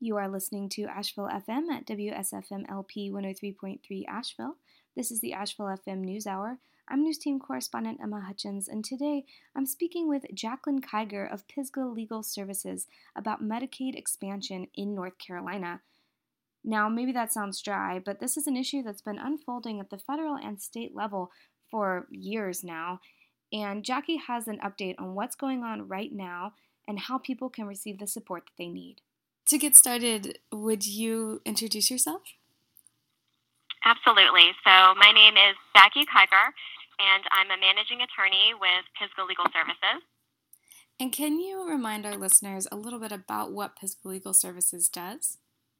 You are listening to Asheville FM at WSFM-LP 103.3 Asheville. This is the Asheville FM News Hour. I'm News Team Correspondent Emma Hutchins, and today I'm speaking with Jacqueline Kiger of Pisgah Legal Services about Medicaid expansion in North Carolina. Now, maybe that sounds dry, but this is an issue that's been unfolding at the federal and state level for years now, and Jackie has an update on what's going on right now and how people can receive the support that they need. To get started, would you introduce yourself? Absolutely. So my name is Jackie Kiger, and I'm a managing attorney with Pisgah Legal Services. And can you remind our listeners a little bit about what Pisgah Legal Services does?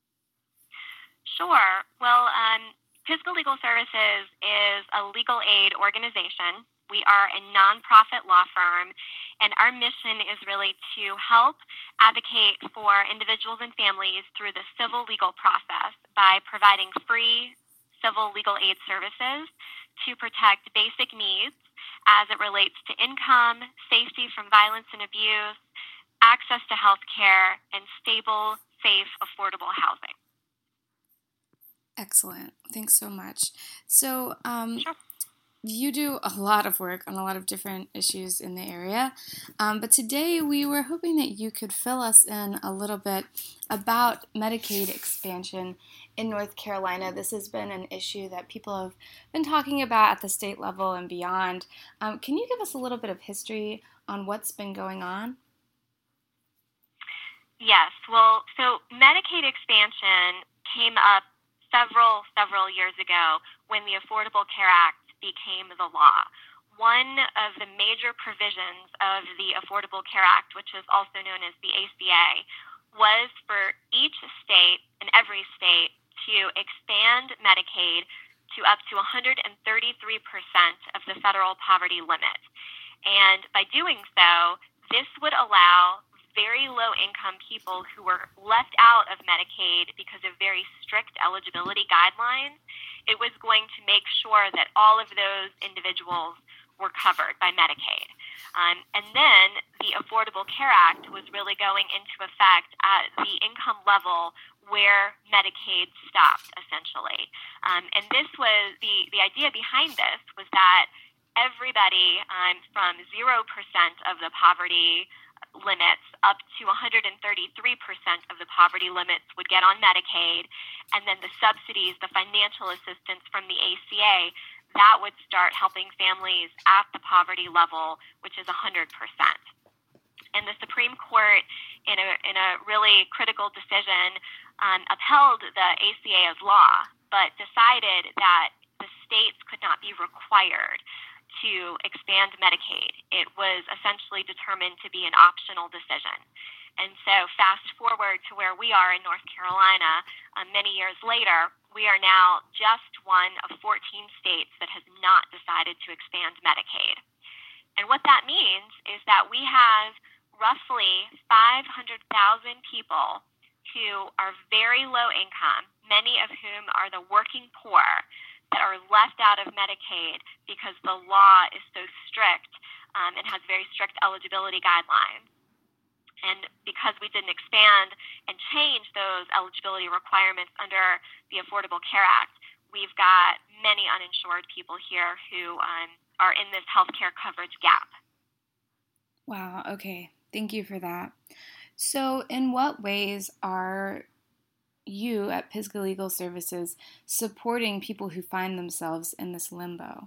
Sure. Well, Pisgah Legal Services is a legal aid organization. We are a nonprofit law firm, and our mission is really to help advocate for individuals and families through the civil legal process by providing free civil legal aid services to protect basic needs as it relates to income, safety from violence and abuse, access to health care, and stable, safe, affordable housing. Excellent. Thanks so much. So, Sure. You do a lot of work on a lot of different issues in the area, but today we were hoping that you could fill us in a little bit about Medicaid expansion in North Carolina. This has been an issue that people have been talking about at the state level and beyond. Can you give us a little bit of history on what's been going on? Yes. Well, so Medicaid expansion came up several years ago when the Affordable Care Act became the law. One of the major provisions of the Affordable Care Act, which is also known as the ACA, was for each state and every state to expand Medicaid to up to 133% of the federal poverty limit. And by doing so, this would allow very low-income people who were left out of Medicaid because of very strict eligibility guidelines. It was going to make sure that all of those individuals were covered by Medicaid. And then the Affordable Care Act was really going into effect at the income level where Medicaid stopped, essentially. And this was the idea behind this was that everybody from 0% of the poverty limits up to 133% of the poverty limits would get on Medicaid, and then the subsidies, the financial assistance from the ACA, that would start helping families at the poverty level, which is 100%. And the Supreme Court, in a really critical decision, upheld the ACA as law, but decided that the states could not be required to expand Medicaid. It was essentially determined to be an optional decision. And so fast forward to where we are in North Carolina, many years later, we are now just one of 14 states that has not decided to expand Medicaid. And what that means is that we have roughly 500,000 people who are very low income, many of whom are the working poor, that are left out of Medicaid because the law is so strict and has very strict eligibility guidelines. And because we didn't expand and change those eligibility requirements under the Affordable Care Act, we've got many uninsured people here who are in this healthcare coverage gap. Wow, okay. Thank you for that. So in what ways are you at Pisgah Legal Services supporting people who find themselves in this limbo?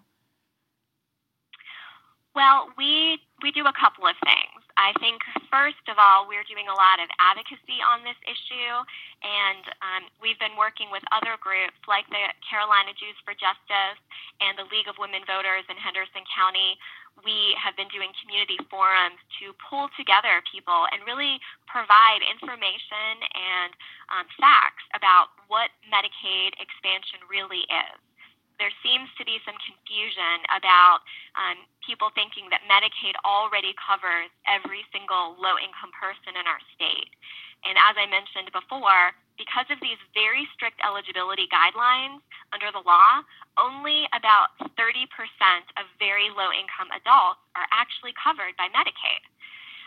Well, we do a couple of things. I think, first of all, we're doing a lot of advocacy on this issue, and we've been working with other groups like the Carolina Jews for Justice and the League of Women Voters in Henderson County. We have been doing community forums to pull together people and really provide information and facts about what Medicaid expansion really is. There seems to be some confusion about people thinking that Medicaid already covers every single low-income person in our state. And as I mentioned before, because of these very strict eligibility guidelines under the law, only about 30% of very low-income adults are actually covered by Medicaid.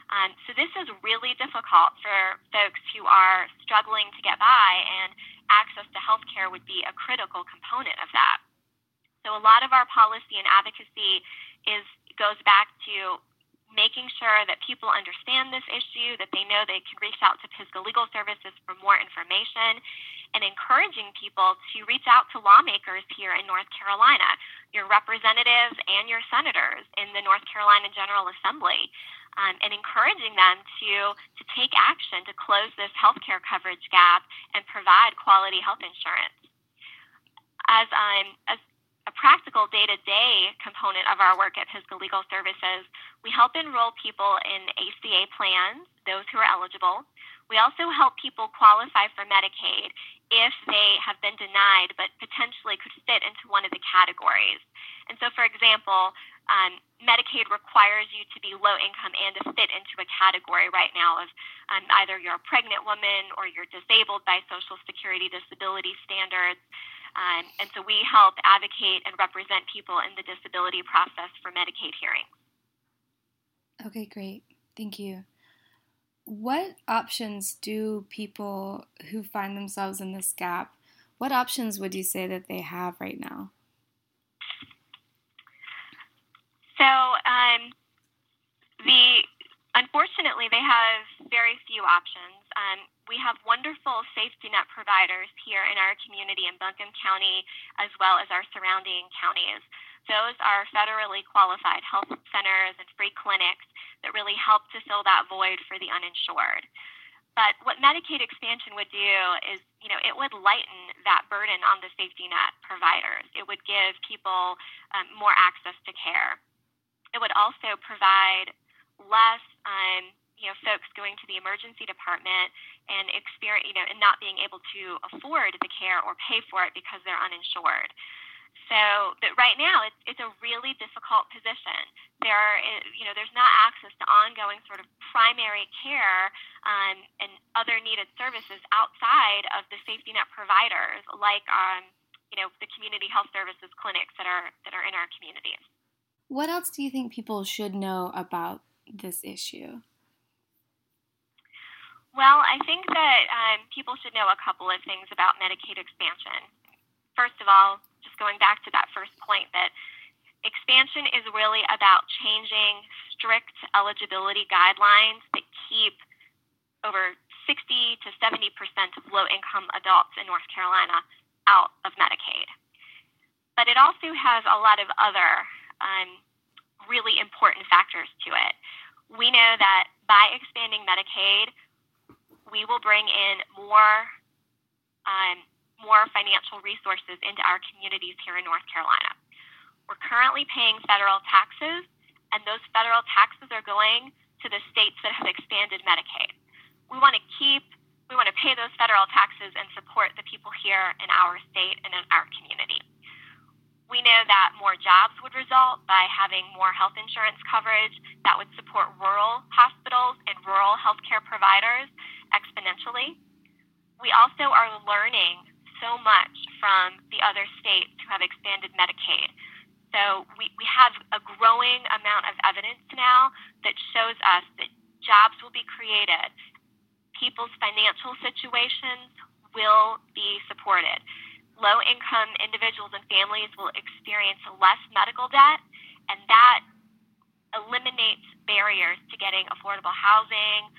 So this is really difficult for folks who are struggling to get by, and access to health care would be a critical component of that. So a lot of our policy and advocacy goes back to making sure that people understand this issue, that they know they can reach out to Pisgah Legal Services for more information, and encouraging people to reach out to lawmakers here in North Carolina, your representatives and your senators in the North Carolina General Assembly, and encouraging them to take action to close this healthcare coverage gap and provide quality health insurance. As a practical day-to-day component of our work at Pisgah Legal Services, we help enroll people in ACA plans, those who are eligible. We also help people qualify for Medicaid if they have been denied but potentially could fit into one of the categories. And so, for example, Medicaid requires you to be low income and to fit into a category right now of either you're a pregnant woman or you're disabled by Social Security disability standards. And so we help advocate and represent people in the disability process for Medicaid hearings. Okay, great. Thank you. What options do people who find themselves in this gap, what options would you say that they have right now? So, unfortunately, they have very few options. We have wonderful safety net providers here in our community in Buncombe County, as well as our surrounding counties. Those are federally qualified health centers and free clinics that really help to fill that void for the uninsured. But what Medicaid expansion would do is, it would lighten that burden on the safety net providers. It would give people more access to care. It would also provide less, folks going to the emergency department and and not being able to afford the care or pay for it because they're uninsured. So, but right now it's a really difficult position. There's not access to ongoing sort of primary care and other needed services outside of the safety net providers, like the community health services clinics that are in our communities. What else do you think people should know about this issue? Well, I think that people should know a couple of things about Medicaid expansion. First of all, just going back to that first point, that expansion is really about changing strict eligibility guidelines that keep over 60 to 70% of low-income adults in North Carolina out of Medicaid. But it also has a lot of other really important factors to it. We know that by expanding Medicaid, we will bring in more financial resources into our communities here in North Carolina. We're currently paying federal taxes, and those federal taxes are going to the states that have expanded Medicaid. We want to pay those federal taxes and support the people here in our state and in our community. We know that more jobs would result by having more health insurance coverage that would support rural hospitals and rural healthcare providers exponentially. We also are learning so much from the other states who have expanded Medicaid. So we have a growing amount of evidence now that shows us that jobs will be created. People's financial situations will be supported. Low-income individuals and families will experience less medical debt, and that eliminates barriers to getting affordable housing,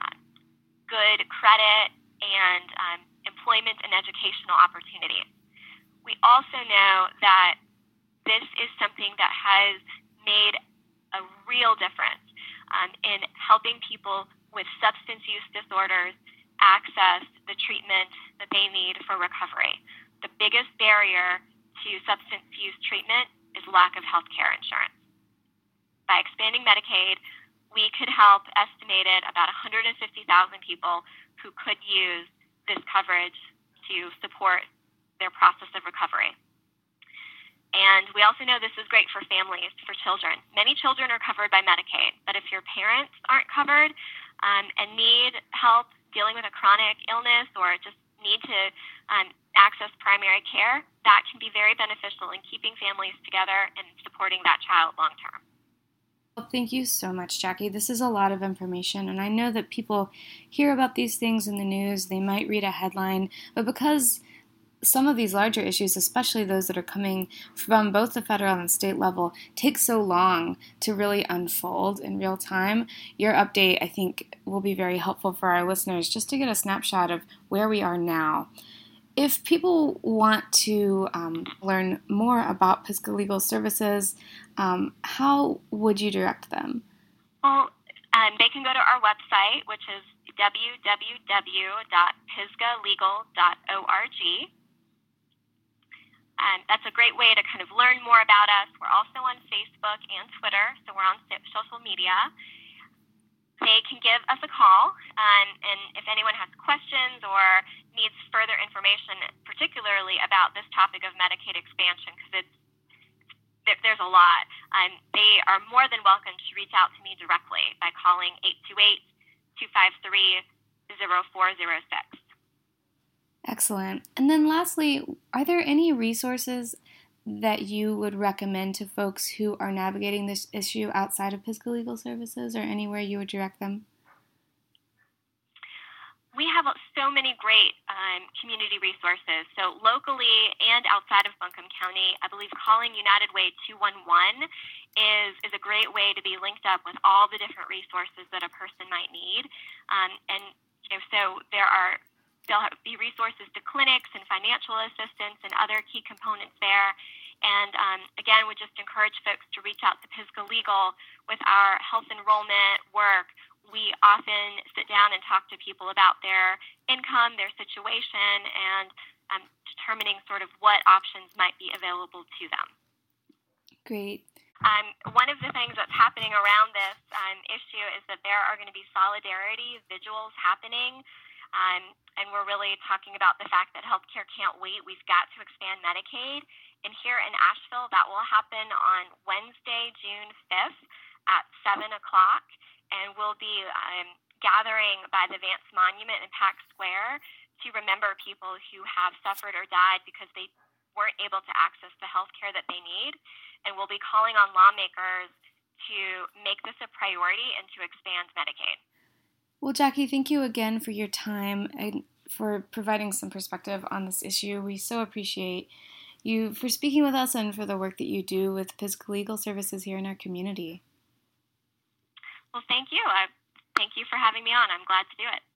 good credit, and employment and educational opportunities. We also know that this is something that has made a real difference in helping people with substance use disorders access the treatment that they need for recovery. The biggest barrier to substance use treatment is lack of health care insurance. By expanding Medicaid, we could help estimated about 150,000 people who could use this coverage to support their process of recovery. And we also know this is great for families, for children. Many children are covered by Medicaid, but if your parents aren't covered and need help dealing with a chronic illness or just need to access primary care, that can be very beneficial in keeping families together and supporting that child long term. Thank you so much, Jackie. This is a lot of information, and I know that people hear about these things in the news, they might read a headline, but because some of these larger issues, especially those that are coming from both the federal and state level, take so long to really unfold in real time, your update, I think, will be very helpful for our listeners just to get a snapshot of where we are now. If people want to learn more about Pisgah Legal Services, how would you direct them? Well, they can go to our website, which is www.pisgahlegal.org. That's a great way to kind of learn more about us. We're also on Facebook and Twitter, so we're on social media. They can give us a call, and if anyone has questions or needs further information, particularly about this topic of Medicaid expansion, because there's a lot, they are more than welcome to reach out to me directly by calling 828-253-0406. Excellent. And then lastly, are there any resources that you would recommend to folks who are navigating this issue outside of Pisgah Legal Services, or anywhere you would direct them? We have so many great community resources. So locally and outside of Buncombe County, I believe calling United Way 211 is a great way to be linked up with all the different resources that a person might need. So there'll be resources to clinics and financial assistance and other key components there. And again, we just encourage folks to reach out to Pisgah Legal with our health enrollment work. We often sit down and talk to people about their income, their situation, and determining sort of what options might be available to them. Great. One of the things that's happening around this issue is that there are going to be solidarity vigils happening. And we're really talking about the fact that healthcare can't wait. We've got to expand Medicaid. And here in Asheville, that will happen on Wednesday, June 5th at 7 o'clock. And we'll be gathering by the Vance Monument in Pack Square to remember people who have suffered or died because they weren't able to access the health care that they need. And we'll be calling on lawmakers to make this a priority and to expand Medicaid. Well, Jackie, thank you again for your time and for providing some perspective on this issue. We so appreciate you for speaking with us and for the work that you do with Pisgah Legal Services here in our community. Well, thank you. Thank you for having me on. I'm glad to do it.